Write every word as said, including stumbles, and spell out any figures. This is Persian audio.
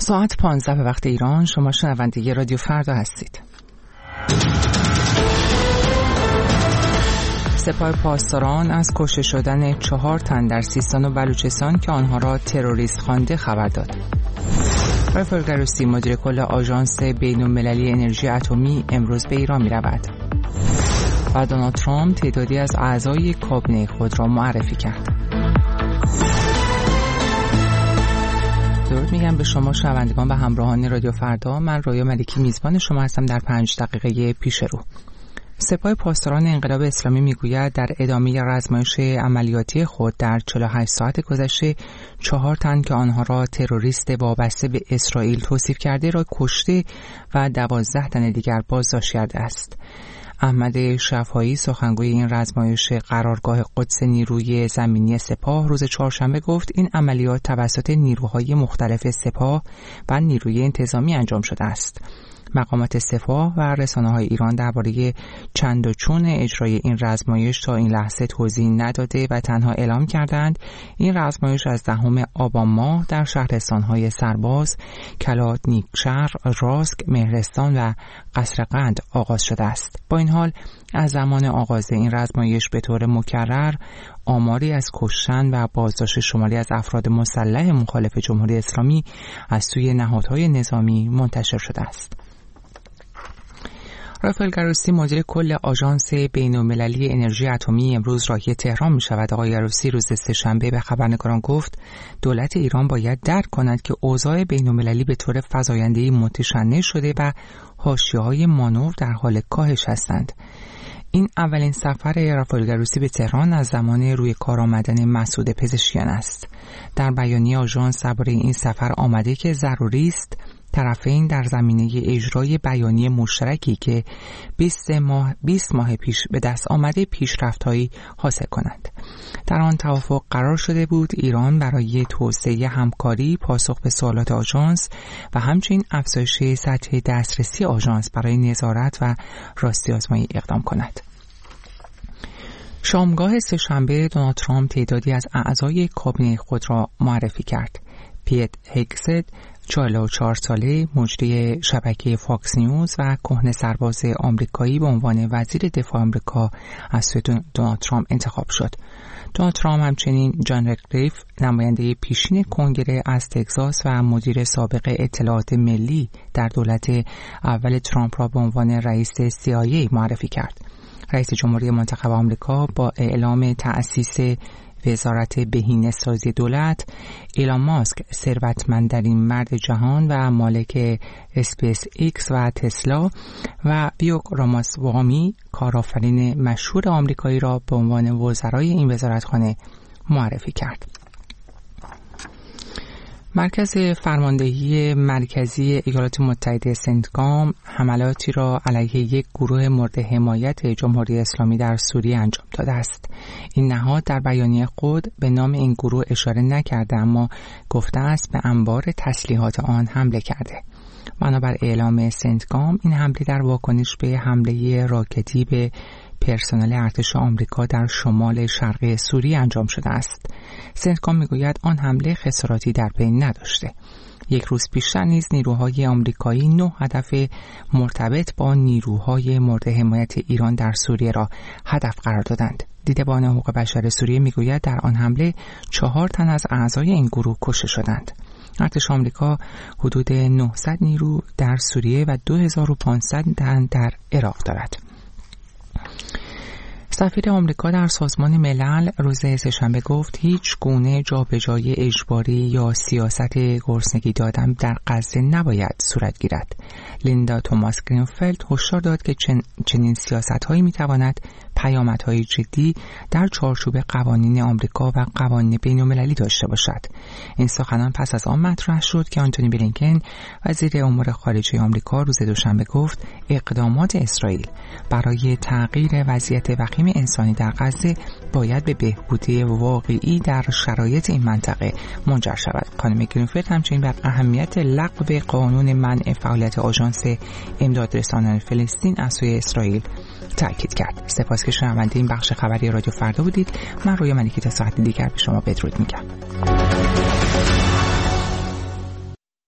ساعت پانزده به وقت ایران. شما شنونده رادیو فردا هستید. سپاه پاسداران از کشته شدن چهار تن در سیستان و بلوچستان که آنها را تروریست خوانده خبر داد. رافائل گروسی مدیر کل آژانس بین‌المللی انرژی اتمی امروز به ایران می رود. و دونالد ترامپ تعدادی از اعضای کابینه خود را معرفی کرد. درود میگم به شما شنوندگان و همراهان رادیو فردا. من رویا ملکی میزبان شما هستم در پنج دقیقه پیش رو. سپاه پاسداران انقلاب اسلامی میگوید در ادامه رزمایش عملیاتی خود در چهل و هشت ساعت گذشته چهار تن که آنها را تروریست وابسته به اسرائیل توصیف کرده را کشته و دوازده تن دیگر بازداشت کرده است. احمد شفاعی سخنگوی این رزمایش قرارگاه قدس نیروی زمینی سپاه روز چهارشنبه گفت این عملیات توسط نیروهای مختلف سپاه و نیروی انتظامی انجام شده است. مقامات سپاه و رسانه‌های ایران درباره چند و چون اجرای این رزمایش تا این لحظه توضیح نداده و تنها اعلام کردند این رزمایش از دهم آبان ماه در شهرستان‌های سرباز، کلات نیکشهر، راسک، مهرستان و قصرقند آغاز شده است. با این حال از زمان آغاز این رزمایش به طور مکرر آماری از کشتن و بازداشت شماری از افراد مسلح مخالف جمهوری اسلامی از سوی نهادهای نظامی منتشر شده است. رافائل گروسی مدیر کل آژانس بین‌المللی انرژی اتمی امروز راهی تهران می شود. آقای گروسی روز سه‌شنبه به خبرنگاران گفت دولت ایران باید درک کند که اوضاع بین‌المللی به طور فزاینده‌ای متشنج شده و حاشیه‌های مانور در حال کاهش هستند. این اولین سفر رافائل گروسی به تهران از زمان روی کار آمدن مسعود پزشکیان است. در بیانیه آژانس درباره این سفر آمده که ضروری است طرفین در زمینه اجرای بیانیه مشترکی که بیست ماه بیست ماه پیش به دست آمده پیشرفت‌هایی حاصل کنند. در آن توافق قرار شده بود ایران برای توسعه همکاری پاسخ به سوالات آژانس و همچنین افزایش سطح دسترسی آژانس برای نظارت و راستی آزمایی اقدام کند. شامگاه سه‌شنبه دونالد ترامپ تعدادی از اعضای کابینه خود را معرفی کرد. پیت هگست چهل و چهار ساله مجری شبکه فاکس نیوز و کهنه سرباز آمریکایی به عنوان وزیر دفاع آمریکا از سوی دونالد ترامپ انتخاب شد. دونالد ترامپ همچنین جان رکلیف نماینده پیشین کنگره از تگزاس و مدیر سابق اطلاعات ملی در دولت اول ترامپ را به عنوان رئیس سی آی ای معرفی کرد. رئیس جمهوری منتخب آمریکا با اعلام تأسیس وزارت بهینه‌سازی دولت، ایلان ماسک ثروتمندترین مرد جهان و مالک اسپیس ایکس و تسلا و ویوک راماسوامی کارآفرین مشهور آمریکایی را به عنوان وزرای این وزارتخانه معرفی کرد. مرکز فرماندهی مرکزی ایالات متحده سنتکام حملاتی را علیه یک گروه مورد حمایت جمهوری اسلامی در سوریه انجام داده است. این نهاد در بیانیه خود به نام این گروه اشاره نکرده اما گفته است به انبار تسلیحات آن حمله کرده. بنابر اعلام سنتکام این حمله در واکنش به حمله راکتی به پرسنل ارتش آمریکا در شمال شرقی سوریه انجام شده است. سنتکام میگوید آن حمله خساراتی در پی نداشته. یک روز پیشتر نیز نیروهای آمریکایی نه هدف مرتبط با نیروهای مورد حمایت ایران در سوریه را هدف قرار دادند. دیدبان حقوق بشر سوریه میگوید در آن حمله چهار تن از اعضای این گروه کشته شدند. ارتش آمریکا حدود نهصد نیرو در سوریه و دو هزار و پانصد تن در عراق دارد. سفیر آمریکا در سازمان ملل روز سه‌شنبه گفت هیچ گونه جابجایی اجباری یا سیاست گرسنگی دادن در غزه نباید صورت گیرد. لیندا توماس گرینفیلد هشدار داد که چن، چنین سیاست‌هایی می‌تواند پیامدهای جدی در چارچوب قوانین آمریکا و قوانین بین‌المللی داشته باشد. این سخنان پس از آن مطرح شد که آنتونی بلینکن وزیر امور خارجه آمریکا روز دوشنبه گفت اقدامات اسرائیل برای تغییر وضعیت وخیم انسانی در غزه باید به بهبودی واقعی در شرایط این منطقه منجر شود. خانم گرینفیلد همچنین بر اهمیت لغو قانون منع فعالیت آژانس امداد رسانان فلسطین از سوی اسرائیل تاکید کرد. سپاس که شنونده این بخش خبری رادیو فردا بودید. من رویا ملکی تا ساعت دیگر به شما بدرود میگم.